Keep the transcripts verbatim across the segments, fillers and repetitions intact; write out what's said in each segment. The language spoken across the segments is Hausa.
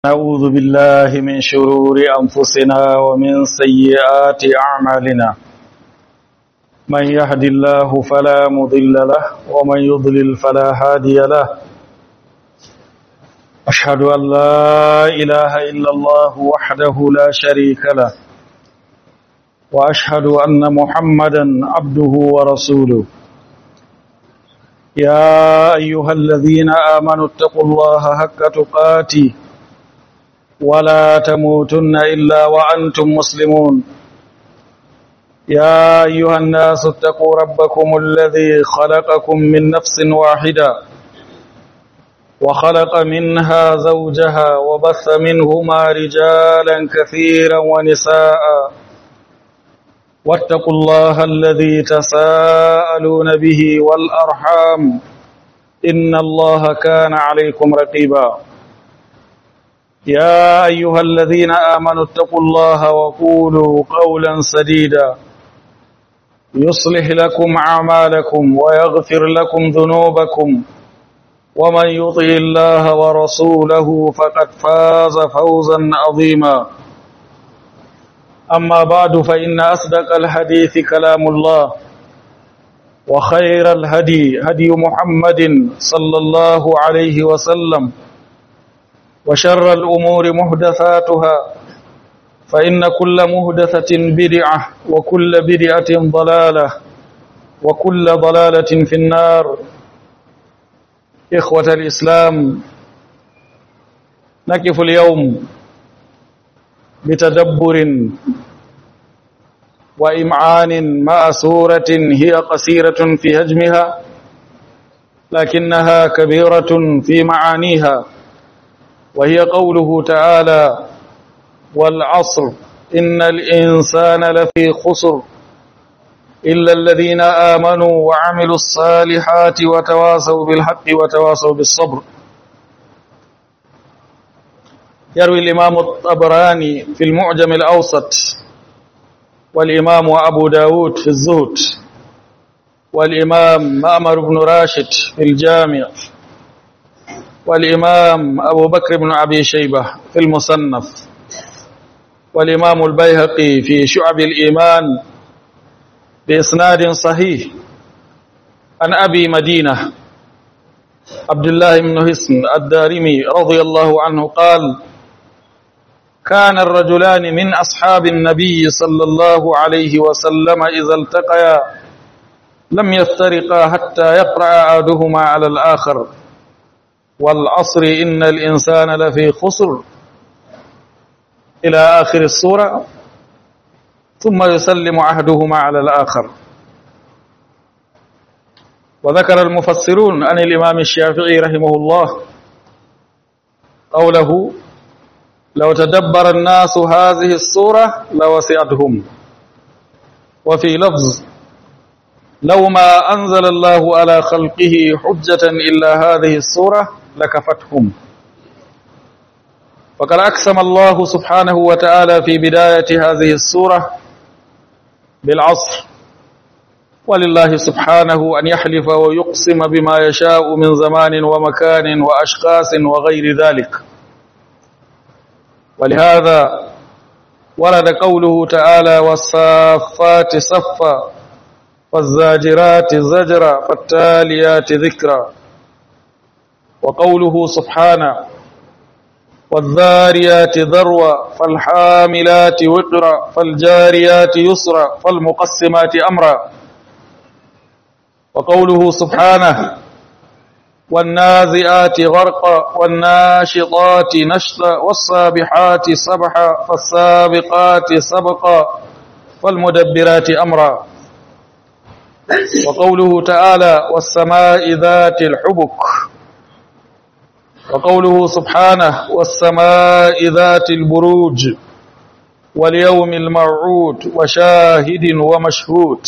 نعوذ بالله من شرور أنفسنا ومن سيئات أعمالنا من يهد الله فلا مضل له ومن يضلل فلا هادي له أشهد أن لا إله إلا الله وحده لا شريك له وأشهد أن محمدا عبده ورسوله يا أيها الذين آمنوا اتقوا الله حق تقاته ولا تموتن إلا وأنتم مسلمون يا أيها الناس اتقوا ربكم الذي خلقكم من نفس واحدة وخلق منها زوجها وبث منهما رجالا كثيرا ونساء واتقوا الله الذي تساءلون به والأرحام إن الله كان عليكم رقيبا يا أيها الذين آمنوا اتقوا الله وقولوا قولا سديدا يصلح لكم أعمالكم ويغفر لكم ذنوبكم ومن يطع الله ورسوله فقد فاز فوزا عظيما أما بعد فإن أصدق الحديث كلام الله وخير الهدي هدي محمد صلى الله عليه وسلم وشر الأمور محدثاتها فإن كل محدثة بدعة وكل بدعة ضلالة وكل ضلالة في النار. إخوة الإسلام، نقف اليوم بتدبر وإمعان مع سورة هي قصيرة في حجمها لكنها كبيرة في معانيها، وهي قوله تعالى: والعصر إن الإنسان لفي خسر إلا الذين آمنوا وعملوا الصالحات وتواصوا بالحق وتواصوا بالصبر. يروي الإمام الطبراني في المعجم الأوسط، والإمام أبو داود في الزهد، والإمام مأمر بن راشد في الجامع، والإمام أبو بكر بن أبي شيبة في المصنف، والإمام البيهقي في شعب الإيمان بإسناد صحيح عن أبي مدينة عبد الله بن حسن الدارمي رضي الله عنه قال: كان الرجلان من أصحاب النبي صلى الله عليه وسلم إذا التقيا لم يفترقا حتى يقرأ أحدهما على الآخر: والعصر إن الإنسان لفي خسر إلى آخر السورة، ثم يسلم أحدهما على الآخر. وذكر المفسرون عن الإمام الشافعي رحمه الله قوله: لو تدبر الناس هذه السورة لوسعتهم. وفي لفظ: لو ما أنزل الله على خلقه حجة إلا هذه السورة لكفتهم. وقد أقسم الله سبحانه وتعالى في بداية هذه السورة بالعصر، ولله سبحانه أن يحلف ويقسم بما يشاء من زمان ومكان وأشخاص وغير ذلك. ولهذا ورد قوله تعالى: والصافات صفا والزاجرات زجرا فالتاليات ذكرا. وقوله سبحانه: والذاريات ذروا فالحاملات وقرا فالجاريات يسرا فالمقسمات أمرا. وقوله سبحانه: والنازئات غرقا والناشطات نشطا والسابحات سبحا فالسابقات سبقا فالمدبرات أمرا. وقوله تعالى: والسماء ذات الحبك. وقوله سبحانه: والسماء ذات البروج واليوم الموعود وشاهد ومشهود.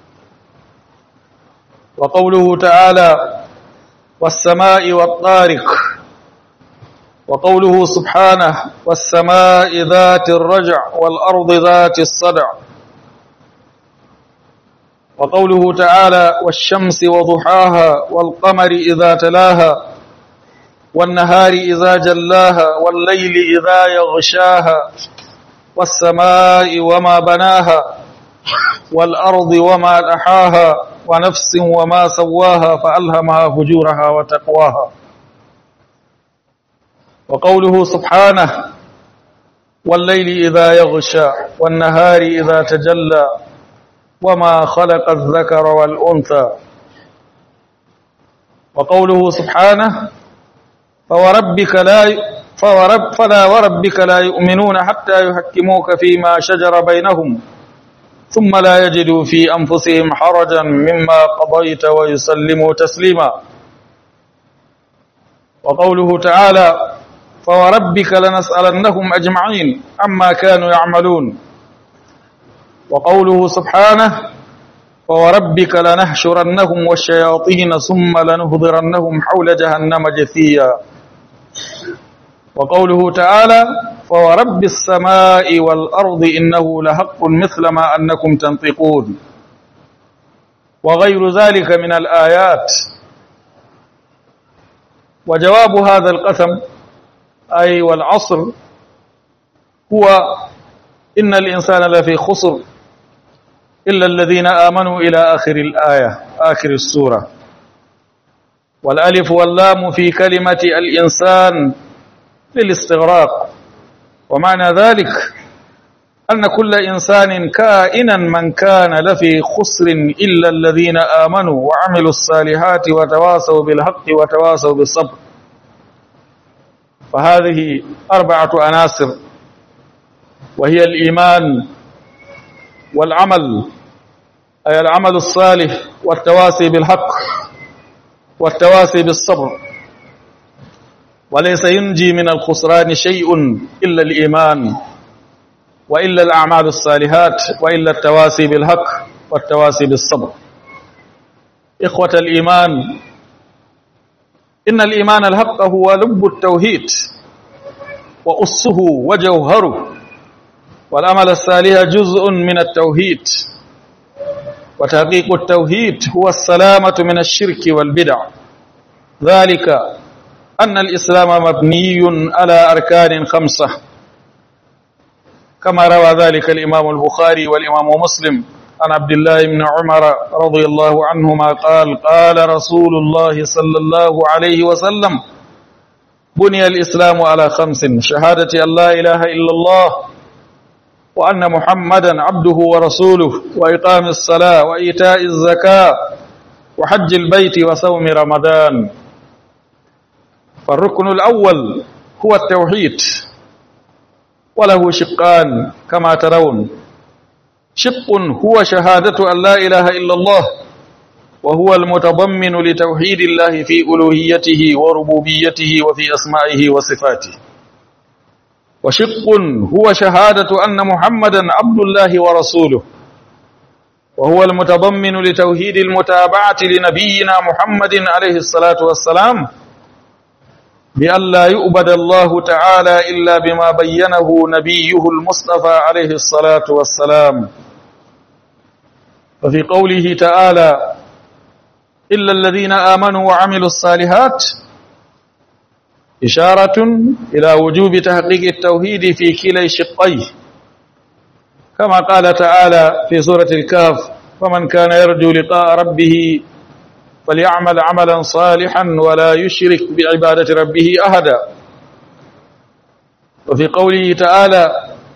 وقوله تعالى: والسماء والطارق. وقوله سبحانه: والسماء ذات الرجع والأرض ذات الصدع. وقوله تعالى: والشمس وضحاها والقمر إذا تلاها والنهار إذا جلاها والليل إذا يغشاها والسماء وما بناها والأرض وما دحاها ونفس وما سواها فألهمها فجورها وتقواها. وقوله سبحانه والليل إذا يغشى والنهار إذا تجلى وما خلق الذكر والأنثى. وقوله سبحانه فوربك لا فورب فلا وربك لا يؤمنون حتى يحكموك فيما شجر بينهم ثم لا يجدوا في أنفسهم حرجا مما قضيت ويسلموا تسليما. وقوله تعالى فوربك لنسألنهم أجمعين عما كانوا يعملون. وقوله سبحانه فوربك لنحشرنهم والشياطين ثم لنهضرنهم حول جهنم جثيا. وقوله تعالى فورب السماء والأرض إنه لحق مثل ما أنكم تنطقون. وغير ذلك من الآيات. وجواب هذا القسم أي والعصر هو إن الإنسان لفي خسر إلا الذين آمنوا إلى آخر الآية آخر السورة. والألف واللام في كلمة الإنسان للاستغراق، ومعنى ذلك أن كل إنسان كائنا من كان لفي خسر إلا الذين آمنوا وعملوا الصالحات وتواصوا بالحق وتواصوا بالصبر. فهذه أربعة عناصر وهي الإيمان والعمل أي العمل الصالح والتواصي بالحق والتواصي بالصبر. وليس ينجي من الخسران شيء إلا الإيمان وإلا الأعمال الصالحات وإلا التواصي بالحق والتواصي بالصبر. إخوة الإيمان، إن الإيمان الحق هو لب التوحيد وأسه وجوهره، والعمل الصالح جزء من التوحيد. وتحقيق التوحيد هو السلامة من الشرك والبدع، ذلك أن الإسلام مبني على أركان خمسة كما روى ذلك الإمام البخاري والإمام مسلم عن عبد الله بن عمر رضي الله عنهما قال قال رسول الله صلى الله عليه وسلم بني الإسلام على خمس: شهادة أن لا إله إلا الله وأن محمدا عبده ورسوله وإقام الصلاة وإيتاء الزكاة وحج البيت وصوم رمضان. فالركن الأول هو التوحيد، وله شقان كما ترون: شق هو شهادة أن لا إله إلا الله، وهو المتضمن لتوحيد الله في ألوهيته وربوبيته وفي أسمائه وصفاته. وشق هو شهادة أن محمدا عبد الله ورسوله، وهو المتضمن لتوحيد المتابعة لنبينا محمد عليه الصلاة والسلام بأن لا يؤبد الله تعالى إلا بما بينه نبيه المصطفى عليه الصلاة والسلام. وفي قوله تعالى إلا الذين آمنوا وعملوا الصالحات إشارة إلى وجوب تحقيق التوحيد في كلا شقيه، كما قال تعالى في سورة الكهف: فمن كان يرجو لقاء ربه فليعمل عملا صالحا ولا يشرك بعبادة ربه أحدا. وفي قوله تعالى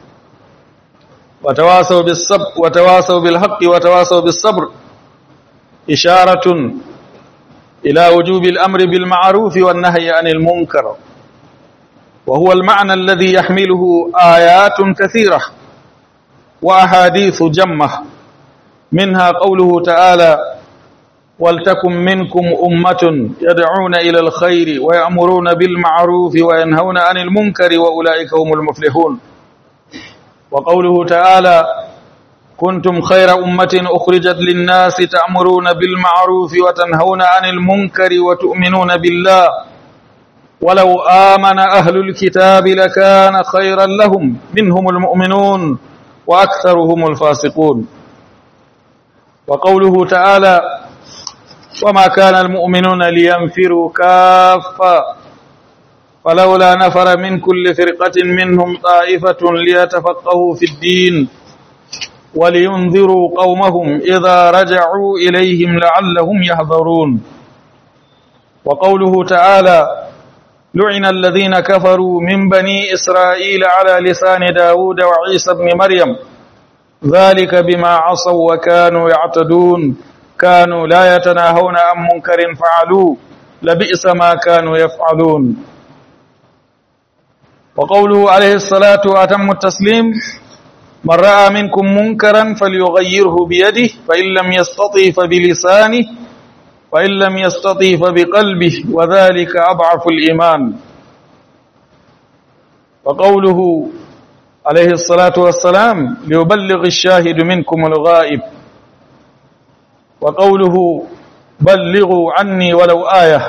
وتواصوا بالصبر وتواصوا بالحق وتواصوا بالصبر إشارة إلى وجوب الأمر بالمعروف والنهي عن المنكر، وهو المعنى الذي يحمله آيات كثيرة وأحاديث جمة، منها قوله تعالى ولتكن منكم أمة يدعون إلى الخير ويأمرون بالمعروف وينهون عن المنكر وأولئك هم المفلحون. وقوله تعالى كنتم خير أمة أخرجت للناس تأمرون بالمعروف وتنهون عن المنكر وتؤمنون بالله ولو آمن أهل الكتاب لكان خيرا لهم منهم المؤمنون وأكثرهم الفاسقون. وقوله تعالى وما كان المؤمنون لينفروا كافة فلولا نفر من كل فرقة منهم طائفة ليتفقهوا في الدين ولينذروا قومهم إذا رجعوا إليهم لعلهم يحذرون. وقوله تعالى: لعن الذين كفروا من بني إسرائيل على لسان داود وعيسى بن مريم ذلك بما عصوا وكانوا يعتدون كانوا لا يتناهون عن منكر فعلوه لبئس ما كانوا يفعلون. وقوله عليه الصلاة وأتم التسليم: من رأى منكم منكرا فليغيره بيده فإن لم يستطع فبلسانه وإن لم يستطع فبقلبه وذلك أضعف الإيمان. وقوله عليه الصلاة والسلام: ليبلغ الشاهد منكم الغائب. وقوله: بلغوا عني ولو آية.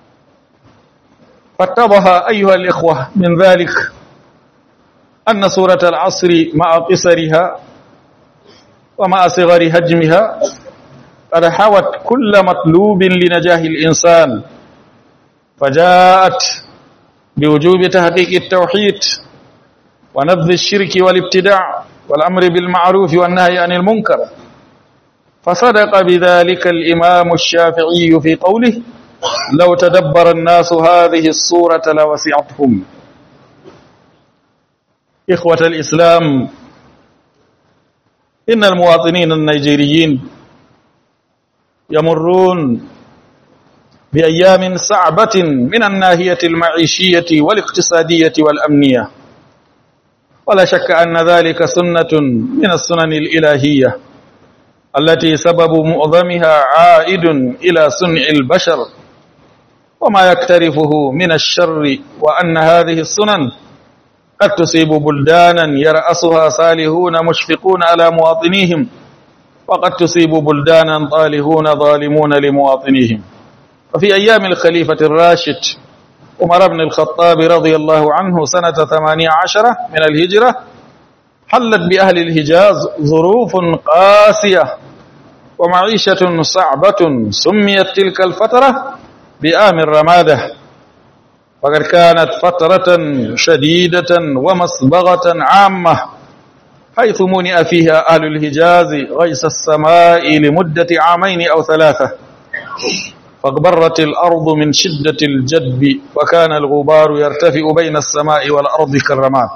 فاتضح أيها الإخوة من ذلك أن سورة العصر مع قصرها ومع صغر حجمها قد حوت كل مطلوب لنجاح الإنسان، فجاءت بوجوب تحقيق التوحيد ونبذ الشرك والابتداع والأمر بالمعروف والنهي عن المنكر. فصدق بذلك الإمام الشافعي في قوله: لو تدبر الناس هذه السورة لوسعتهم. إخوة الإسلام، إن المواطنين النيجيريين يمرون بأيام صعبة من الناحية المعيشية والاقتصادية والأمنية، ولا شك أن ذلك سنة من السنن الإلهية التي سبب معظمها عائد إلى صنع البشر وما يقترفه من الشر، وأن هذه السنن قد تصيب بلدانا يرأسها صالحون مشفقون على مواطنيهم، وقد تصيب بلدانا طالحون ظالمون لمواطنيهم. وفي أيام الخليفة الراشد عمر بن الخطاب رضي الله عنه سنة ثمانية عشر من الهجرة حلت بأهل الحجاز ظروف قاسية ومعيشة صعبة، سميت تلك الفترة بآم الرمادة، فقد كانت فترة شديدة ومصبغة عامة حيث منع فيها أهل الحجاز غيث السماء لمدة عامين أو ثلاثة، فاغبرت الأرض من شدة الجدب وكان الغبار يرتفع بين السماء والأرض كالرماد،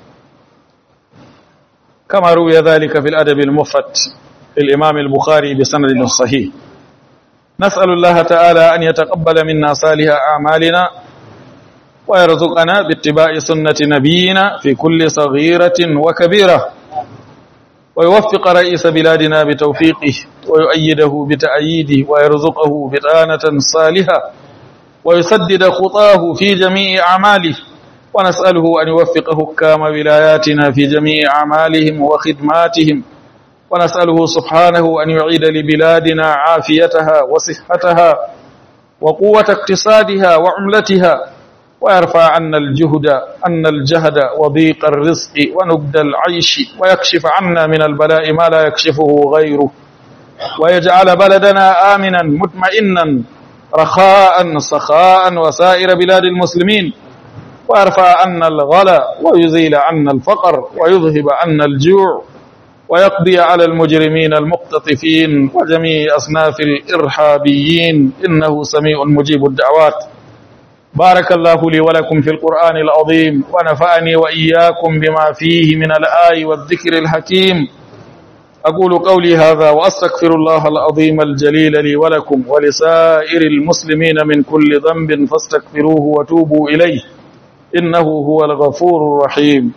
كما روي ذلك في الأدب المفرد للإمام البخاري بسند صحيح. نسأل الله تعالى أن يتقبل منا صالح أعمالنا ويرزقنا باتباع سنة نبينا في كل صغيرة وكبيرة، ويوفق رئيس بلادنا بتوفيقه ويؤيده بتأييده ويرزقه بطانة صالحة ويسدد خطاه في جميع أعماله، ونسأله أن يوفق حكام ولاياتنا في جميع أعمالهم وخدماتهم، ونسأله سبحانه أن يعيد لبلادنا عافيتها وصحتها وقوة اقتصادها وعملتها، ويرفع عنا الجهد عنا الجهد وضيق الرزق ونبد العيش، ويكشف عنا من البلاء ما لا يكشفه غيره، ويجعل بلدنا آمنا مطمئنا رخاء سخاء وسائر بلاد المسلمين، ويرفع عنا الغلا ويزيل عنا الفقر ويذهب عنا الجوع، ويقضي على المجرمين المقتطفين وجميع أصناف الإرهابيين، إنه سميع مجيب الدعوات. بارك الله لي ولكم في القرآن العظيم، ونفعني وإياكم بما فيه من الآي والذكر الحكيم. أقول قولي هذا وأستغفر الله العظيم الجليل لي ولكم ولسائر المسلمين من كل ذنب فاستغفروه وتوبوا إليه إنه هو الغفور الرحيم.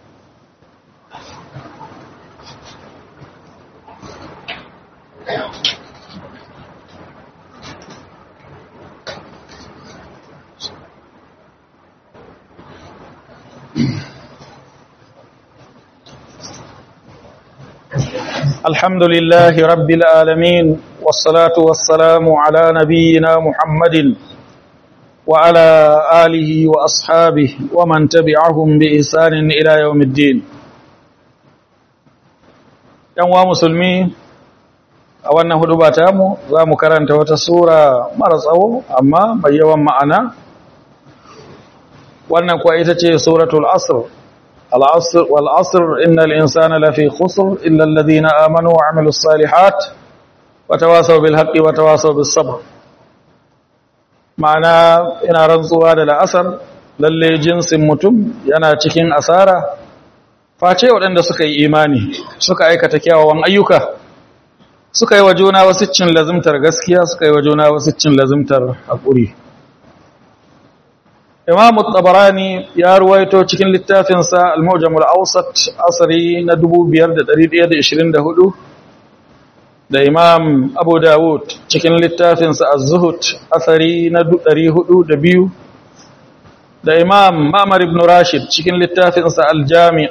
الحمد لله رب العالمين، والصلاة والسلام على نبينا محمد وعلى آله وأصحابه ومن تبعهم بإحسان إلى يوم الدين. ‘Yan wa musulmi, a wannan huduba tamu za mu karanta wata sura mara tsawo amma mai yawan ma'ana, wannan kuwa ita ce suratul asr al-asr wal asr innal insana lafi khusr illa alladhina amanu wa amilus salihat wa tawasaw bil haqqi wa tawasaw bis sabr. ma'ana ina rantsuwa da la'asar, lalle jinsin mutum yana cikin asara face waɗanda suka yi imani suka aikata kyawawan ayyuka, suka yi wa juna wasiccin lazimtar gaskiya, suka yi wa juna wasiccin lazimtar haƙuri. Imam Tabarani ya ruwaito cikin littafinsa Al-Mu'jam al-Awsat asari na dubu biyar da ɗari ɗaya da ishirin da hudu, da Imam Abu Dawud cikin littafinsa Az-Zuhud asari na ɗari hudu da biyu, da Imam Ma'mar ibn Rashid cikin littafinsa Al-Jami'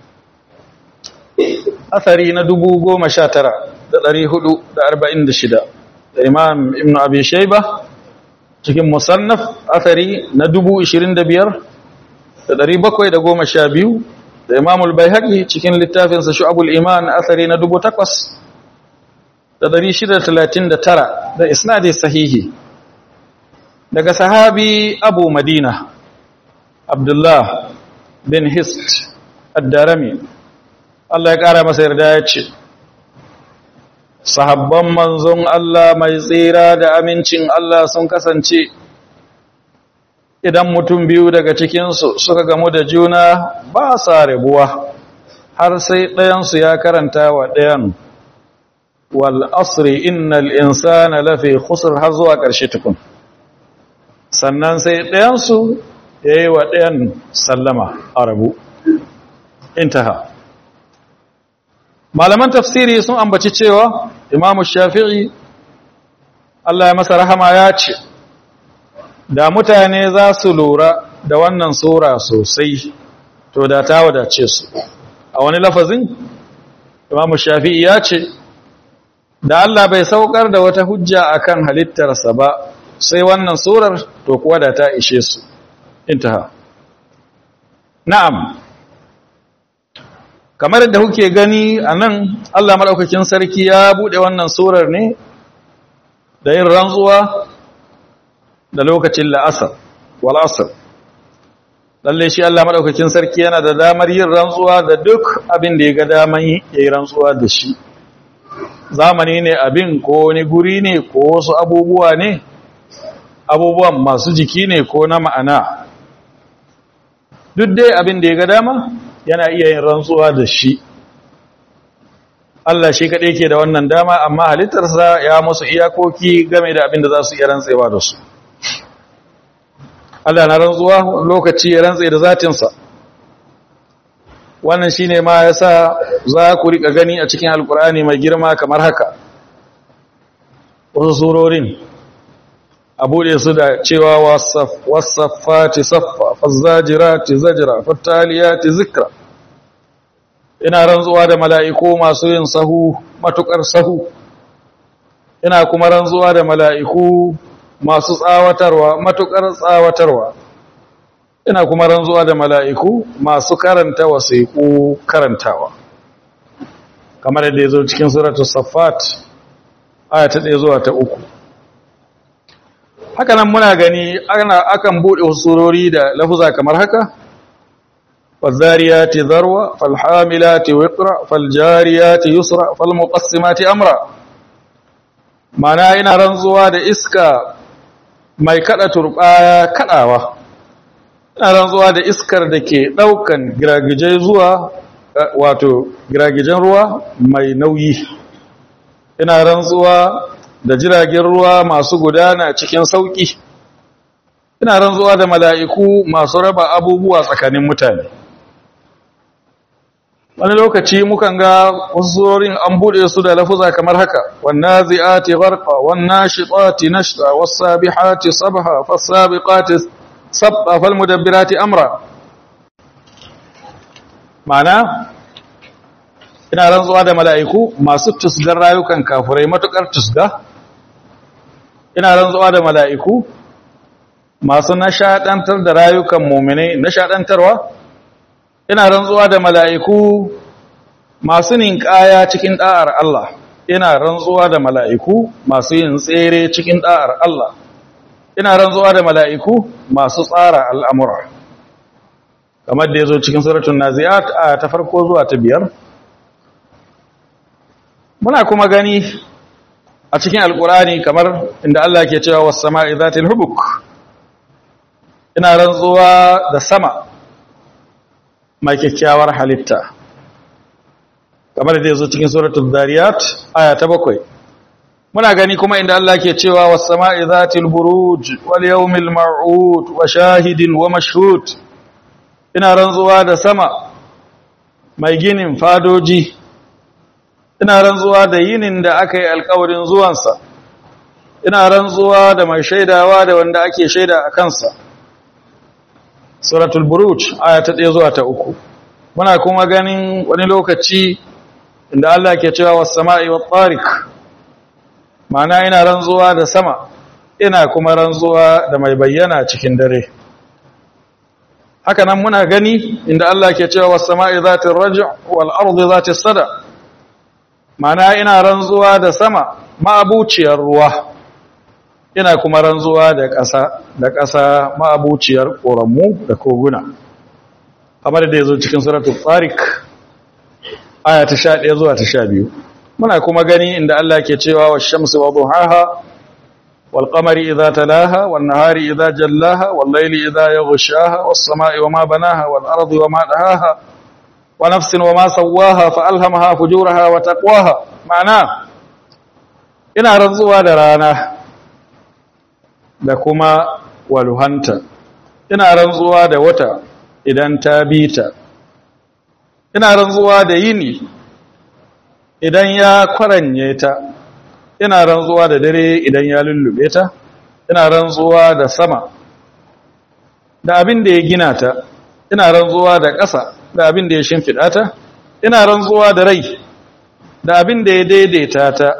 asari na dubu goma sha tara da ɗari hudu da arba'in da shida, da Imam Ibn Abi Shayba cikin Musannaf asari na dubu ishirin da biyar da ɗari bakwai da goma sha biyu, da Imam Al-Baihaqi cikin littafinsa Shu'abul Iman asari na dubu takwas da ɗari shida da talatin da tara, da isnadi sahihi daga sahabi Abu Madina Abdullah bin Hist ad-Darimi, Allah ya ƙara masa yarda, ya ce sahabban manzon Allah mai tsira da amincin Allah sun kasance idan mutum biyu daga cikinsu suka gamu da juna ba sa rabuwa har sai ɗayansu ya karanta wa ɗayan wal asri innal insana lafi khusr har zuwa ƙarshe tukun, sannan sai ɗayansu ya yi wa ɗayan sallama a rabu. Intaha. Malaman tafsiri sun ambaci cewa Imam Shafi'i Allah ya masa rahama ya ce da mutane za su lura da wannan sura sosai to da ta wadace su. A wani lafazin Imam Shafi'i ya ce da Allah bai saukar da wata hujja akan halittarsa ba sai wannan surar to kuwa da ta ishe su. Intaha. Na'am, kamar da kuke gani a nan Allah maɗaukakin sarki ya buɗe wannan surar ne da yin rantsuwa da lokacin la'asar wal asr. Lalle shi Allah maɗaukakin sarki yana da damar yin rantsuwa da duk abin da ya ga daman yi rantsuwa da shi. Zamani ne abin, ko wani guri ne, ko wasu abubuwa ne, abubuwan masu jiki ne ko na ma'ana, duk dai abin da ya ga dama yana iya yin rantsuwa da shi. Allah shi kaɗai ke da wannan dama, amma halittarsa ya musu iyakoki game da abin da za su iya rantsewa da su. Allah na rantsuwa lokaci ya rantse da zatinsa. Wannan shi ne ma ya sa za ku riƙa gani a cikin Alƙur'ani mai girma kamar haka. Wasu surorin a buɗe su da cewa wasaffati saffa, fazzajirati zajra, fattaliyati zikra. Ina rantsuwa da mala'iku masu yin sahu, matuƙar sahu. Ina kuma rantsuwa da mala'iku masu tsawatarwa, matuƙar tsawatarwa. Ina kuma rantsuwa da mala'iku masu karanta wasiƙu karantawa. Kamar yadda ya zo cikin suratul Saffat, aya ta ɗaya zuwa ta uku. Haka nan muna gani ana akan bude surori da lafuza kamar haka: wazariyati zarwa, falhamilati wiqra, faljariyati yusra, falmuqassimati amra. Mana ina rantsuwa da iska mai kada turbaya kadawa. Ina rantsuwa da iskar da ke daukan giragijai zuwa wato giragijen ruwa mai nauyi. Ina rantsuwa da jiragen ruwa masu gudana cikin sauki. Ina rantsuwa da mala'iku masu raba abubuwa tsakanin mutane. Wani lokaci mukan ga wasu surorin an bude su da lafuza kamar haka: wannazi'ati gharqa, wannashitati nashta, was-sabihati sabha, fas-sabiqati sabqa, fal-mudabbirati amra. Ma'ana ina rantsuwa da mala'iku masu tusgar rayukan kafirai matukar tusga. Ina rantsuwa da mala'iku masu nashadantar da rayukan mu'minai nashadantarwa. Ina rantsuwa da mala'iku masu ninkaya cikin da'ar Allah. Ina rantsuwa da mala'iku masu yin tsere cikin da'ar Allah. Ina rantsuwa da mala'iku masu tsara al'amura. kamar da yazo cikin suratul naziat aya ta farko zuwa ta biyar. Muna kuma gani a cikin alkurani kamar inda Allah ke cewa was sama'i zatil hubuk, ina rantsuwa da sama mai kyakkyawar halitta, kamar da yazo cikin suratul zariyat aya ta bakwai. Muna gani kuma inda Allah ke cewa was sama'i zatil buruj wal yawmil maw'ud wa shahidin wa mashhud, ina rantsuwa da sama mai ginin fadoji, ina rantsuwa da yinin da aka yi alkawarin zuwansa, ina rantsuwa da mai shaidawa da wanda ake shaida a kansa. Suratul Buruj aya ta ɗaya zuwa ta uku. Muna kuma ganin wani lokaci inda Allah ke cewa was sama'i wat tariq, ma'ana ina rantsuwa da sama, ina kuma rantsuwa da mai bayyana cikin dare. Haka nan muna gani inda Allah ke cewa was sama'i zatir raj' wal ardi zatis sada, ma'ana ina rantsuwa da sama ma'abuciyar ruwa, ina kuma rantsuwa da ƙasa da ƙasa ma'abuciyar ƙoramu da koguna, kamar da yazo cikin suratul tariq aya ta sha ɗaya zuwa ta sha biyu. Muna kuma gani inda Allah ke cewa wash-shamsi wa duhaha wal qamari idza talaha wan nahari idza jallaha wal layli idza yaghshaha was samai wama banaha wal ardi wama dahaha wa nafsin wama sawaha fa alhamaha fujuraha wa taqwaha, ma'ana ina rantsuwa da rana da kuma waluhanta, ina rantsuwa da wata idan ta bita, ina rantsuwa da yini idan ya kwaranye ta, ina rantsuwa da dare idan ya lullube ta, ina rantsuwa da sama da abin da ya gina ta, ina rantsuwa da ƙasa da abin da ya shimfiɗa ta, ina rantsuwa da rai da abin da ya daidaita ta,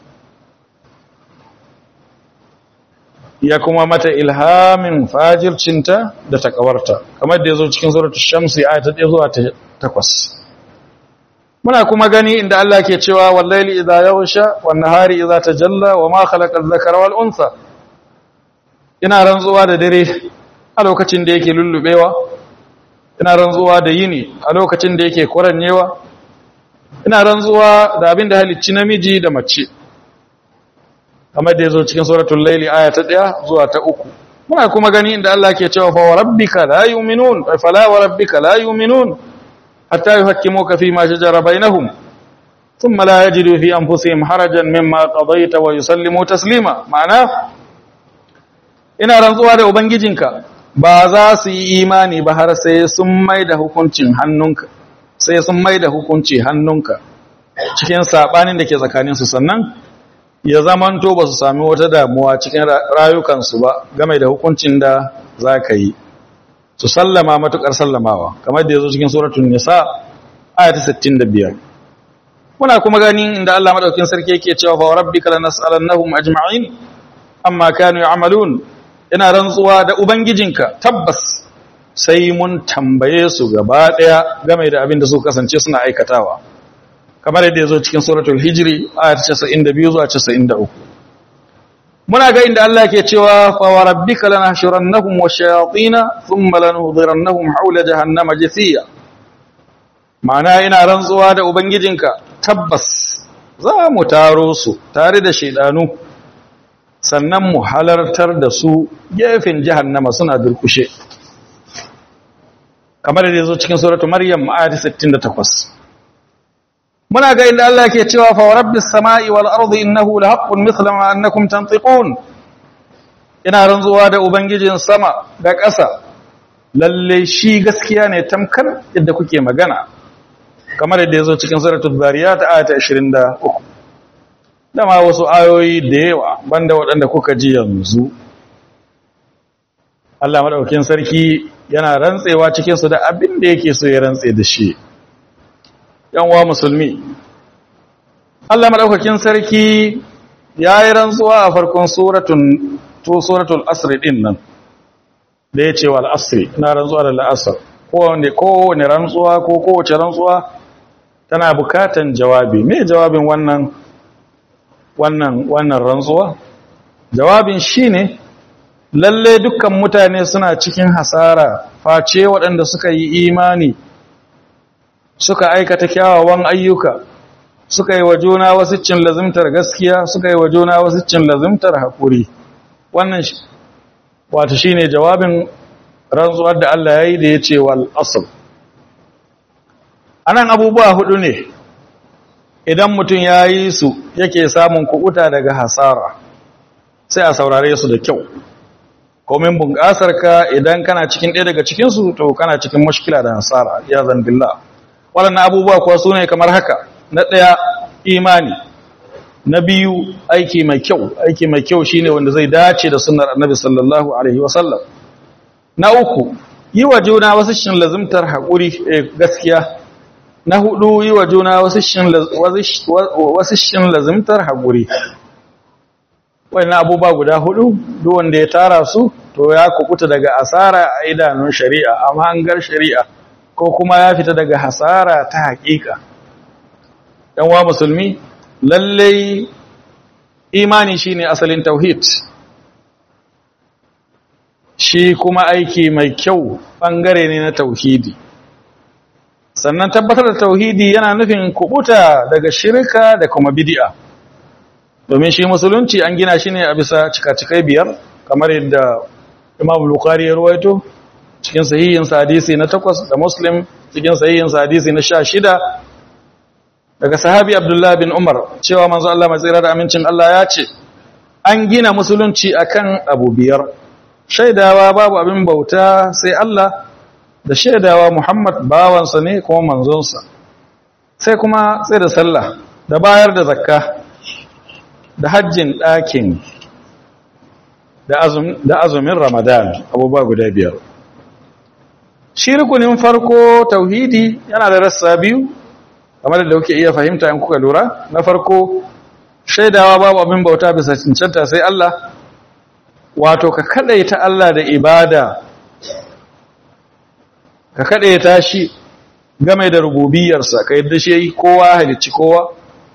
ya kuma mata ilhamin fajircinta da takawarta, kamar da ya zo cikin suratul shamsi aya ta ɗaya zuwa ta takwas. Muna kuma gani inda Allah ke cewa wallaili idza yaghsha wan nahari idza tajalla wama khalaqa adh-dhakara wal untha, ina rantsuwa da dare a lokacin da yake lullubewa, ina rantsuwa da yini a lokacin da yake koranyewa, ina rantsuwa da abin da halicci namiji da mace, kamar da yazo cikin suratul layli aya ta ɗaya zuwa ta uku. Muna kuma gani inda Allah ke cewa fa rabbika la yu'minun fala wa rabbika la yu'minun hatta yuhakkimuka fi ma shajara bainahum thumma la yajidu fi anfusihim harajan mimma qadayta wa yusallimu taslima, ma'ana ina rantsuwa da ubangijinka ba za su yi imani ba har sai sun maida hukuncin hannunka, sai sun maida hukunci hannunka cikin sabanin da ke tsakanin su, sannan ya zamanto ba su sami wata damuwa cikin rayukansu ba game da hukuncin da za ka yi, su sallama matukar sallamawa, kamar da ya zo cikin suratul nisa aya ta sittin da biyar. Muna kuma ganin inda Allah madaukakin sarki yake cewa fa rabbika lanas'alannahum ajma'in amma kanu ya'malun, ina rantsuwa da ubangijinka tabbas sai mun tambaye su gaba daya game da abin da su kasance suna aikatawa, kamar yadda ya zo cikin suratul hijri aya ta casa'in da biyu zuwa casa'in da uku. Muna ga inda Allah ke cewa fa wa rabbika lanahshurannahum washayatin thumma lanuhdhirannahum hawla jahannama jithiya, ma'ana ina rantsuwa da ubangijinka tabbas za mu taro su tare da shaydanu, sannan mu halartar da su gefen jahannama suna durkushe, kamar yadda ya zo cikin suratul maryam aya ta sittin da takwas. muna ga inda Allah ke cewa fa rabbis samai wal ardi innahu lahaqqun mithla ma annakum tantiqun, ina rantsuwa da ubangijin sama da ƙasa lalle shi gaskiya ne tamkar yadda kuke magana, kamar yadda yazo cikin suratul zariyat ayat ashirin da uku. dama wasu ayoyi da yawa banda waɗanda kuka ji yanzu. Allah madaukakin sarki yana rantsewa cikin su da abin da yake so ya rantse da shi. Yanwa musulmi, Allah madaukakin sarki yayi rantsuwa a farkon suratun to suratul asr din nan da yace wal asri, ina rantsuwa da al'asr. Kowane kowane rantsuwa ko kowace rantsuwa tana bukatan jawabi. Me jawabin wannan wannan wannan rantsuwa? Jawabin shine lalle dukkan mutane suna cikin hasara face waɗanda suka yi imani suka aikata kyawawan ayyuka suka yi wa juna wasiccin lazimtar gaskiya suka yi wa juna wasiccin lazimtar haƙuri. Wannan wato shine jawabin rantsuwar da Allah ya yi da ya ce wal asr. Anan abubuwa hudu ne idan mutum ya yi su yake samun kuɓuta daga hasara, sai a saurare su da kyau. Komin bunƙasar ka idan kana cikin ɗaya daga cikinsu to kana cikin mushkila da hasara, ya zambilla. Waɗannan abubuwa kuwa su ne kamar haka: na ɗaya imani, na biyu aiki mai kyau. Aiki mai kyau shine wanda zai dace da sunnar annabi sallallahu alaihi wasallam. Na uku yi wa juna wasu shin lazimtar haƙuri, eh, gaskiya. Na hudu yi wa juna wasu shin lazimtar haƙuri. Wannan abubuwa guda hudu duk wanda ya tara su to ya kukuta daga asara a idanun shari'a, amma hangar shari'a, ko kuma ya fita daga hasara ta haƙiƙa. Dan wa musulmi, lallai imani shine asalin tauhid, shi kuma aiki mai kyau bangare ne na tauhidi. Sannan tabbatar da tauhidi yana nufin kubuta daga shirka da kuma bid'a, domin shi musulunci an gina shi ne a bisa cika-cikai biyar, kamar yadda Imam Bukhari ya ruwaito cikin sahihin hadisi na takwas, da Muslim cikin sahihin hadisi na sha shida, daga sahabi Abdullah bin Umar cewa manzo Allah mai tsira da amincin Allah ya ce, an gina musulunci akan abu biyar: shaidawa babu abin bauta sai Allah, da shaidawa Muhammad bawansa ne kuma manzonsa, sai kuma sai da sallah, da bayar da zakka, da hajjin ɗakin, da azumin Ramadan. Abubuwa guda biyar. Shi rukunin farko tauhidi yana da rassa biyu, kamar da kuke iya fahimta in kuka lura. Na farko, shaidawa babu abin bauta bisa cancanta sai Allah, wato ka kadaita Allah da ibada, ka kadaita shi game da rububiyarsa, ka yadda shi yayi kowa, halicci kowa,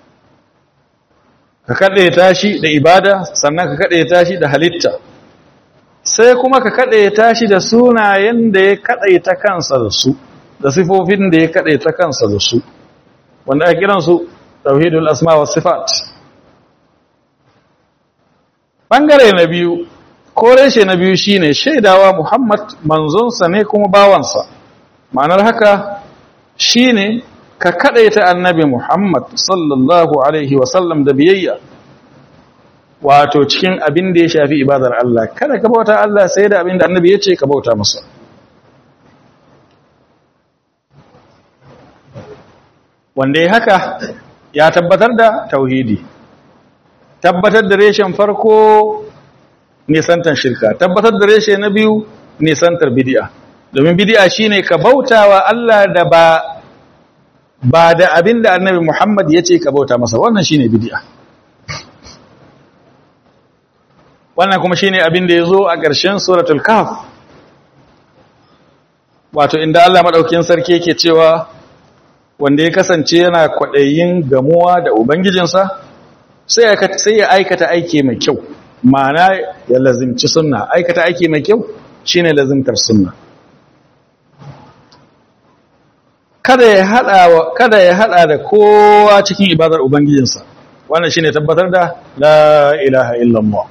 ka kadaita shi da ibada, sannan ka kadaita shi da halitta, sai kuma ka kadaita shi da sunayen da ya kadaita kansa da su, da sifofin da ya kadaita kansa da su, wanda ake kiransu tauhidul asma was sifat. Bangare na biyu ko reshe na biyu shine shaidawa Muhammad manzonsa ne kuma bawansa. Ma'anar haka shine ka kadaita annabi Muhammad sallallahu alaihi wasallam da biyayya, wato cikin abin da ya shafi ibadar Allah. Kada ka bauta Allah sai da abin da annabi ya ce ka bauta masa. Wanda ya haka ya tabbatar da tauhidi, tabbatar da reshen farko nisantar shirka, tabbatar da reshe na biyu nisantar bid'a. Domin bid'a shine ka bautawa Allah da ba ba da abin da annabi Muhammad ya ce ka bauta masa, wannan shine bid'a. Wannan kuma shine abin da ya zo a ƙarshen suratul Kahf, wato inda Allah madaukakin sarki yake cewa wanda ya kasance yana kwaɗayin gamuwa da ubangijinsa sai ya aikata aiki mai kyau, ma'ana ya lazimci sunna. Aikata aiki mai kyau shine lazimtar sunna. Kada ya hada kada ya hada da kowa cikin ibadar ubangijinsa, wannan shine tabbatar da la ilaha illallah.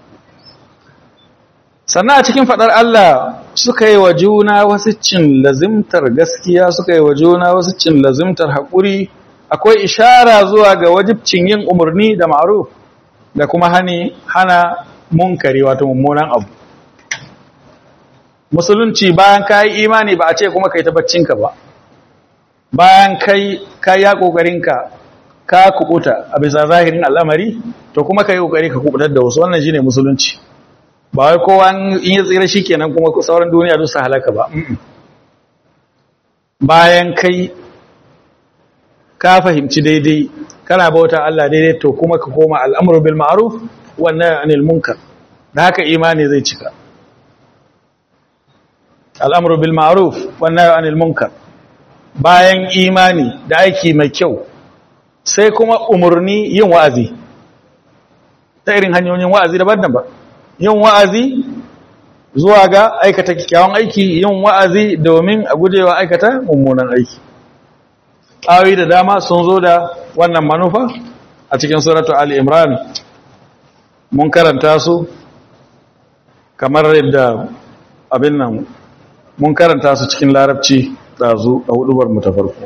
Sannan a cikin fadar Allah suka yi wa juna wasiccin lazimtar gaskiya, suka yi wa juna wasiccin lazimtar haƙuri. Akwai ishara zuwa ga wajibcin yin umarni da ma'ruf da kuma hani hana munkari, wato mummunan abu. Musulunci bayan kai imani ba a ce kuma kai ta baccinka ba. Bayan kai kai ya kokarinka ka kubuta a bisa zahirin al'amari, to kuma kai kokari ka kubutar da wasu. Wannan shine musulunci. Ba wai kowa in ya tsira shikenan kuma sauran duniya duk su halaka ba. Bayan kai ka fahimci daidai, kana bauta Allah daidai, to kuma ka koma al'amru bil ma'ruf wan nahy anil munkar. Da haka imani zai cika. Al'amru bil ma'ruf wan nahy anil munkar. Bayan imani da aiki mai kyau, sai kuma umurni yin wa'azi ta irin hanyoyin wa'azi daban-daban. Yin wa'azi zuwa ga aikata kyakkyawan aiki, yin wa'azi domin a gujewa aikata mummunan aiki. Ayoyi da dama sun zo da wannan manufa a cikin suratu Ali Imran, mun karanta su kamar yadda abin nan mun karanta su cikin larabci ɗazu a hudubar mu ta farko.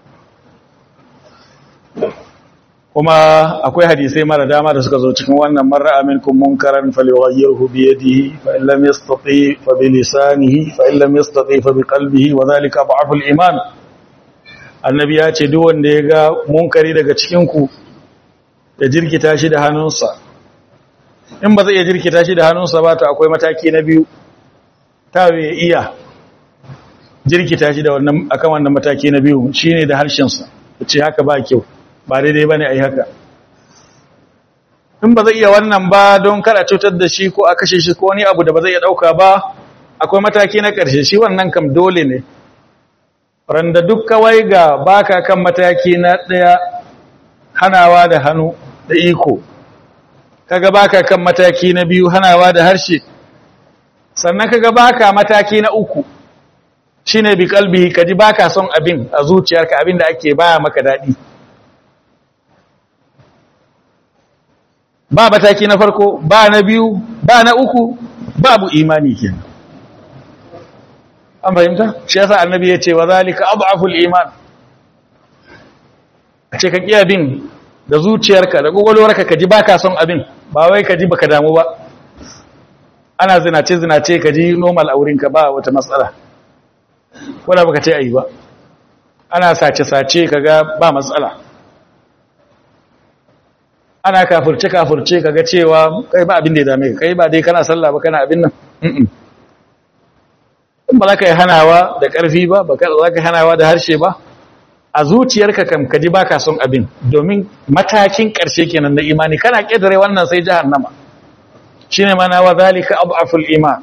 Kuma akwai hadisai mara dama da suka zo cikin wannan marra aminkum munkaran falyughayyirhu bi yadihi fa in lam yastati fa bi lisanihi fa in lam yastati fa bi qalbihi wa dhalika da'fu al-iman. Annabi ya ce duk wanda ya ga munkari daga cikin ku ya jirkita shi da hannunsa, in ba zai iya jirkita shi da hannunsa ba to akwai mataki na biyu, ta ya iya jirkita shi da wannan akan wannan mataki na biyu shine da harshensa, ce haka ba kyau, ba daidai bane ai haka. In ba zai iya wannan ba don kada cutar da shi ko a kashe shi ko wani abu da ba zai iya dauka ba, akwai mataki na karshe, shi wannan kam dole ne. Randa duk kawai ga baka kan mataki na daya, hanawa da hannu da iko, kaga baka kan mataki na biyu, hanawa da harshe, sannan kaga baka mataki na uku shine bi kalbi, kaji baka son abin a zuciyarka, abin da ake baya maka dadi. Ba mataki na farko, ba na biyu, ba na uku, babu imani kenan. An fahimta? Shi yasa annabi ya ce wa zalika adhaful iman. A ce ka kiya bin da zuciyarka da gogolwarka, kaji baka son abin, ba wai kaji baka damu ba. Ana zinace zinace kaji normal a wurinka, ba wata matsala. Ko da baka ce ayi ba. Ana sace sace kaga ba matsala. Ana kafirce kafirce kaga cewa kai ba abin da ya dame ka, kai ba dai kana sallah ba kana abin nan. Mm in ba za ka yi hanawa da ƙarfi ba, ba za ka yi hanawa da harshe ba, a zuciyarka kam kaji baka son abin, domin matakin ƙarshe kenan na imani, kana ƙetare wannan sai jahannama. Shine mana wa zalika adhaful iman.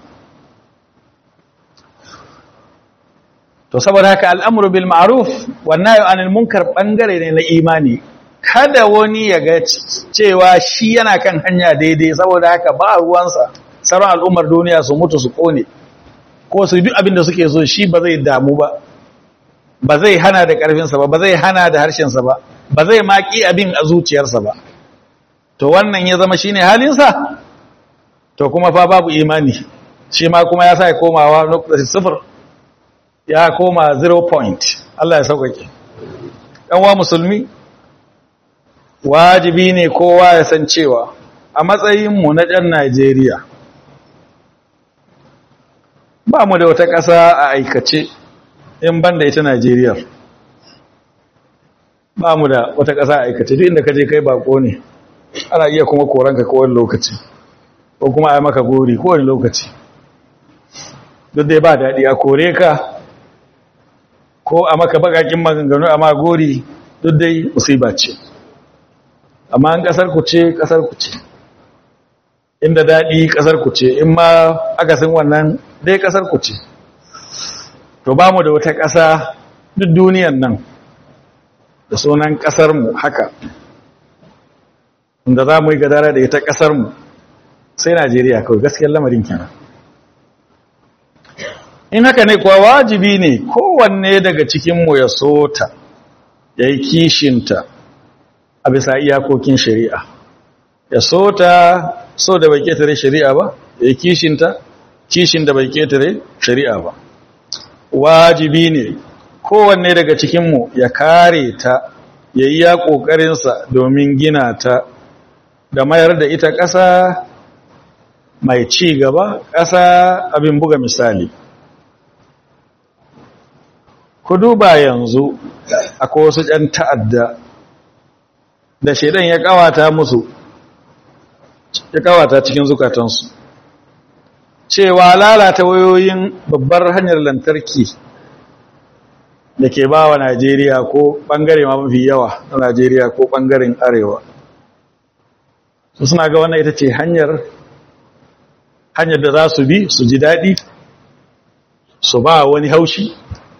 To saboda haka al'amru bil ma'ruf wan nahyu anil munkar bangare ne na imani. Kada wani ya ga cewa shi yana kan hanya daidai, saboda haka ba ruwansa sauran al'ummar duniya su mutu su kone, ko su duk abin da suke so, shi ba zai damu ba, ba zai hana da ƙarfinsa ba, ba zai hana da harshensa ba, ba zai maƙi abin a zuciyarsa ba. To wannan ya zama shine halinsa, to kuma fa babu imani, shi ma kuma ya sa ya komawa nukta sifir, ya koma zero point. Allah ya sauƙaƙe. Ɗan wa musulmi, wajibi ne kowa ya san cewa a matsayinmu na ɗan Najeriya ba mu da wata ƙasa a aikace in ban da ita Najeriya. Ba mu da wata ƙasa a aikace, duk inda ka je kai bako ne, ana iya kuma koranka kowane lokaci, ko kuma a yi maka gori kowane lokaci. Duk dai ba daɗi a kore ka, ko a maka baƙaƙin maganganu a ma gori, duk dai musiba ce. Amma in ƙasar ku ce, ƙasar ku ce. Inda daɗi ƙasar ku ce, in ma akasin wannan dai ƙasar ku ce. To ba mu da wata ƙasa duk duniyan nan da sunan ƙasarmu haka, inda za mu yi gadara da ita ƙasarmu, sai Najeriya kawai, gaskiyar lamarin kenan. In haka ne kuwa wajibi ne kowanne daga cikinmu ya so ta, ya yi kishinta a bisa iyakokin shari'a. Ya so ta so da bai ketare shari'a ba, ya yi kishinta kishin da bai ketare shari'a ba. Wajibi ne kowanne daga cikinmu ya kare ta, ya yi ya ƙoƙarinsa domin gina ta da mayar da ita ƙasa mai ci gaba, ƙasa abin buga misali. Ku duba yanzu akwai wasu ‘yan ta'adda da shaidan ya ƙawata musu, ya ƙawata cikin zukatansu, cewa lalata wayoyin babbar hanyar lantarki da ke ba wa Najeriya ko ɓangare ma mafi yawa na Najeriya ko ɓangaren arewa. Su suna ga wannan ita ce hanyar hanyar da za su bi su ji daɗi, su ba wani haushi,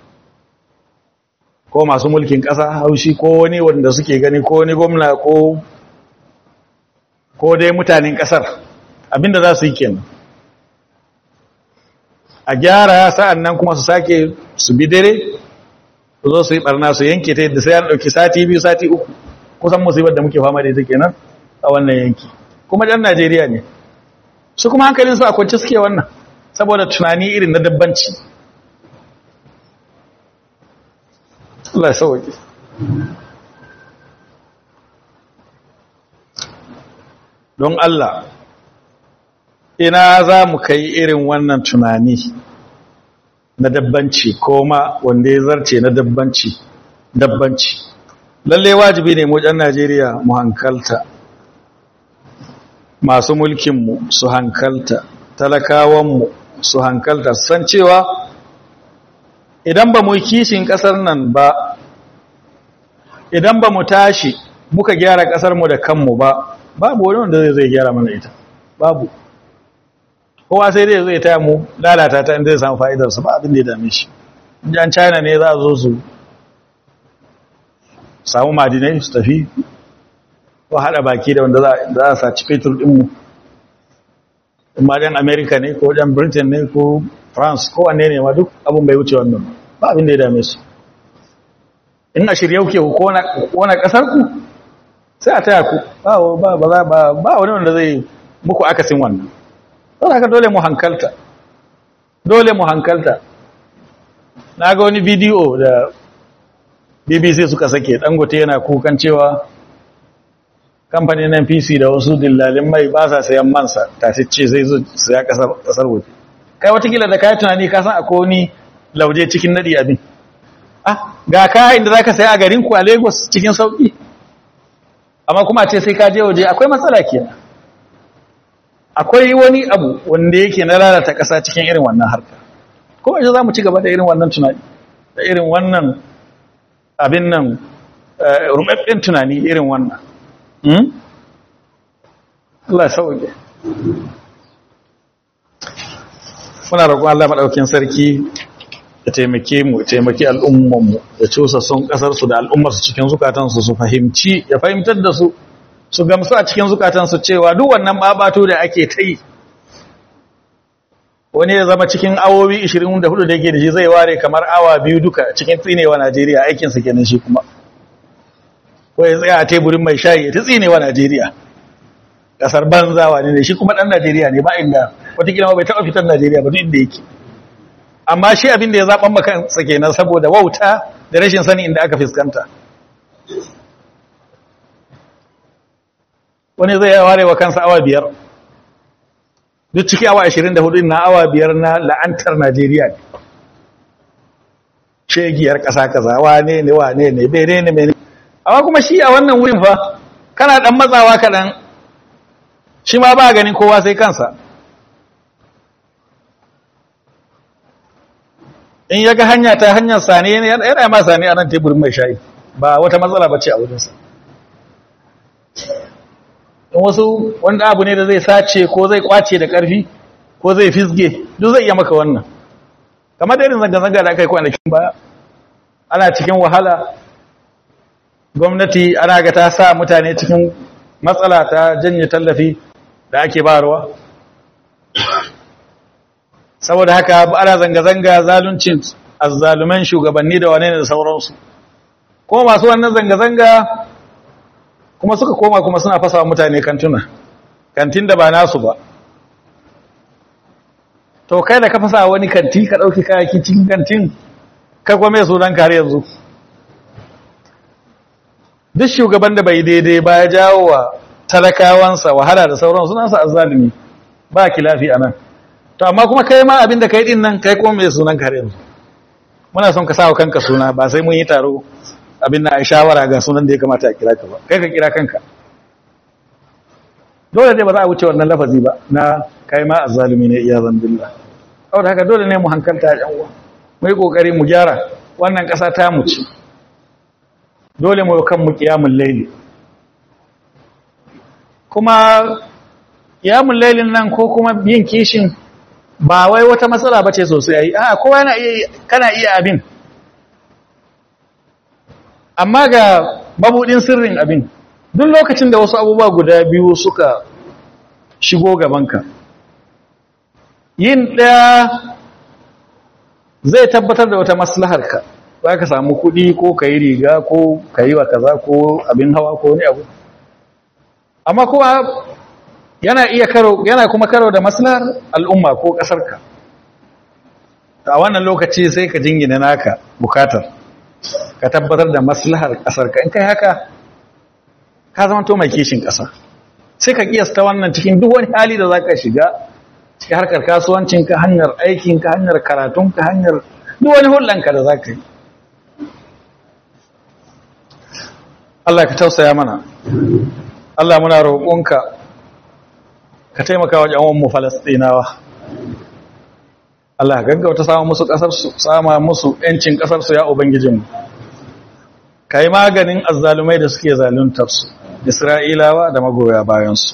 ko masu mulkin ƙasa haushi, ko wani wanda suke gani, ko wani gwamna, ko ko dai mutanen ƙasar, abinda za su yi kenan. a gyara sa'an nan kuma su sake su bi dare su zo su yi barna su yanke ta yadda sai an ɗauki sati biyu sati uku kusan musibar da muke fama da ita kenan a wannan yanki kuma ɗan Najeriya ne su kuma hankalin su a kwance suke wannan saboda tunani irin na dabbanci Allah ya sauke don Allah ina za mu kai irin wannan tunani na dabbanci ko ma wanda ya zarce na dabbanci dabbanci lalle wajibi ne mu ɗan Najeriya mu hankalta masu mulkinmu su hankalta talakawanmu su hankalta san cewa idan ba mu kishin ƙasar nan ba idan ba mu tashi muka gyara ƙasarmu da kanmu ba babu wani wanda zai zai gyara mana ita babu kowa sai dai zai taya mu lalata ta inda zai samu fa'idarsa ba abin da ya dame shi jan China ne za a zo su samu madinai su tafi ko haɗa baki da wanda za a saci fetur ɗinmu ma jan Amerika ne ko jan Britain ne ko France ko wanne ne ma duk abin bai wuce wannan ba abin da ya dame su in a shirya kuke ku kona ƙasar ku sai a taya ku ba ba ba ba wani wanda zai muku akasin wannan don haka dole mu hankalta dole mu hankalta na ga wani bidiyo da B B C suka sake Dangote yana kukan cewa kamfanin N P C da wasu dillalin mai ba sa sayan mansa tasicce sai su saya kasar kasar waje kai watakila da kai tunani ka san akwai wani lauje cikin nadi abin ah ga kayan da zaka saya a garin ku a Lagos cikin sauki amma kuma ce sai ka je waje akwai matsala kenan akwai wani abu wanda yake na lalata ƙasa cikin irin wannan harka ko yanzu za mu ci gaba da irin wannan tunani da irin wannan abin nan rubabbin tunani irin wannan Allah ya sauke muna roƙon Allah madaukakin sarki ya taimake mu ya taimaki al'umman mu ya cusa son ƙasar su da al'ummar su cikin zukatan su su fahimci ya fahimtar da su su gamsu a cikin zukatansu cewa duk wannan babato da ake ta yi wani ya zama cikin awowi ishirin da hudu da yake da shi zai ware kamar awa biyu duka cikin tsinewa Najeriya aikinsa kenan shi kuma ko ya tsaya a teburin mai shayi ya ta tsinewa Najeriya kasar banzawa ne shi kuma dan Najeriya ne ba inda wataƙila bai taɓa fitar Najeriya ba duk inda yake amma shi abin da ya zaɓan makansa kenan saboda wauta da rashin sani inda aka fuskanta wani zai ware wa kansa awa biyar duk ciki awa ashirin da hudu na awa biyar na la'antar Najeriya ne shegiyar ƙasa kaza wane ne wane ne bene ne mene amma kuma shi a wannan wurin fa kana dan matsawa kaɗan shi ma ba ganin kowa sai kansa in ya ga hanya ta hanyar sani yana ma sani a nan teburin mai shayi ba wata matsala ba ce a wurinsa in wasu wanda abu ne da zai sace ko zai kwace da ƙarfi ko zai fisge duk zai iya maka wannan kamar da irin zanga-zanga da aka yi kwanakin baya ana cikin wahala gwamnati ana ga ta sa mutane cikin matsala ta janye tallafi da ake barwa saboda haka ana zanga-zanga zaluncin azzaluman shugabanni da wane ne da sauransu ko masu wannan zanga-zanga kuma suka koma kuma suna fasa mutane kantuna kantin da ba nasu ba to kai da ka fasa wani kanti ka dauki kayaki cikin kantin kai kuma mai sunan kare yanzu duk shugaban da bai daidai ba ya jawo wa talakawansa wahala da sauran suna sa azzalimi ba kilafi anan to amma kuma kai ma abinda kai din nan kai kuma mai sunan kare yanzu muna son ka sawa kanka suna ba sai mun yi taro abin na shawara ga sunan da ya kamata a kira ka ba kai ka kira kanka dole ne ba za a wuce wannan lafazi ba na kai ma azzalimi ne iyazan billah saboda haka dole ne mu hankalta yan uwa mu yi kokari mu gyara wannan ƙasa ta mu ci dole mu kan mu qiyamul layli kuma qiyamul laylin nan ko kuma yin kishin ba wai wata matsala bace sosai ai a kowa yana iya kana iya abin amma ga mabudin sirrin abin duk lokacin da wasu abubuwa guda biyu suka shigo gabanka yin ɗaya zai tabbatar da wata maslahar ka za ka samu kuɗi ko ka yi riga ko ka yi wa kaza ko abin hawa ko wani abu amma kuma yana iya karo yana kuma karo da maslahar al'umma ko ƙasarka a wannan lokaci sai ka jingina naka bukatar ka tabbatar da maslahar ƙasarka in kai haka ka zama to mai kishin ƙasa sai ka kiyasta wannan cikin duk wani hali da za ka shiga cikin harkar kasuwancinka hanyar aikinka hanyar karatunka hanyar duk wani hulɗanka da za ka yi Allah ka tausaya mana Allah muna roƙonka ka taimaka wa ƴan'uwanmu Falastinawa Allah gaggauta samu musu ƙasarsu sama musu ƴancin ƙasarsu ya ubangijinmu ka yi maganin azzalumai da suke zaluntarsu Isra'ilawa da magoya bayansu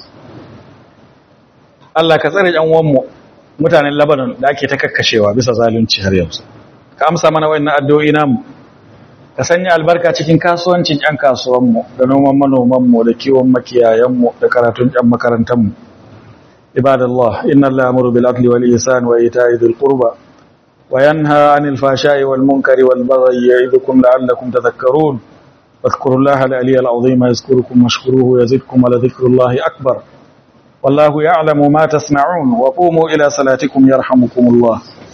Allah ka tsare ƴan'uwanmu mutanen Lebanon da ake ta kakkashewa bisa zalunci har yanzu ka amsa mana wayannan addu'o'i namu ka sanya albarka cikin kasuwancin ƴan kasuwanmu da noman manomanmu da kiwon makiyayanmu da karatun ƴan makarantanmu ibadallah inna allaha ya'muru bil adli wal ihsani wa ita'i dhil qurba wa yanha 'anil fahsha'i wal munkari wal baghi ya'idhukum la'allakum tadhakkarun wadhkurullaha al-'aliyyal 'azima yazkurukum washkuruhu yazidkum wa ladhikrullahi akbar wallahu ya'lamu ma tasna'un wa qumu ila salatikum yarhamukumullah